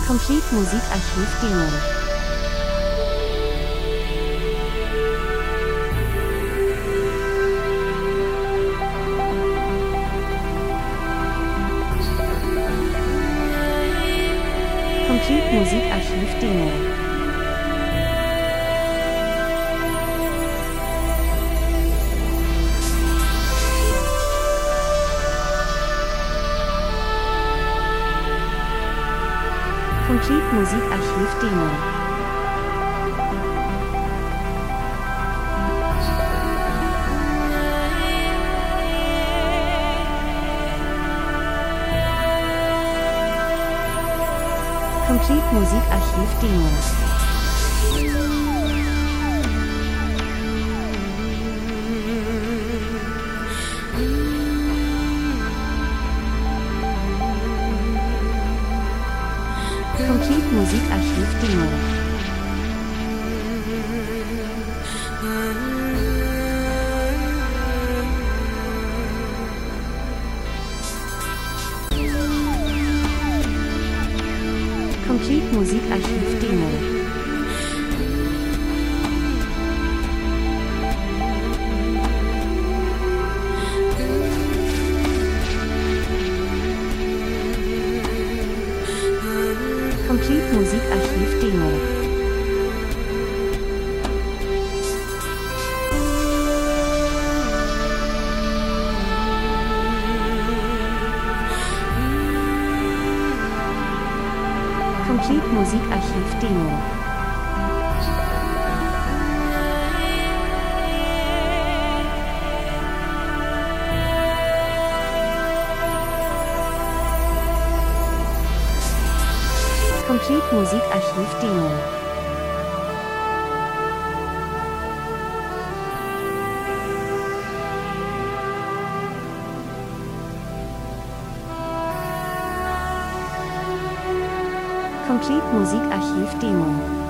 Complete Musikarchiv Demo. Complete Musikarchiv Demo. Complete Musikarchiv Demo. Complete Musikarchiv Demo. Complete Musikarchiv Demo. Complete Musikarchiv Demo. Complete Musikarchiv Demo. Complete Musikarchiv Demo. Complete Musikarchiv Demo. Complete Musikarchiv Demo.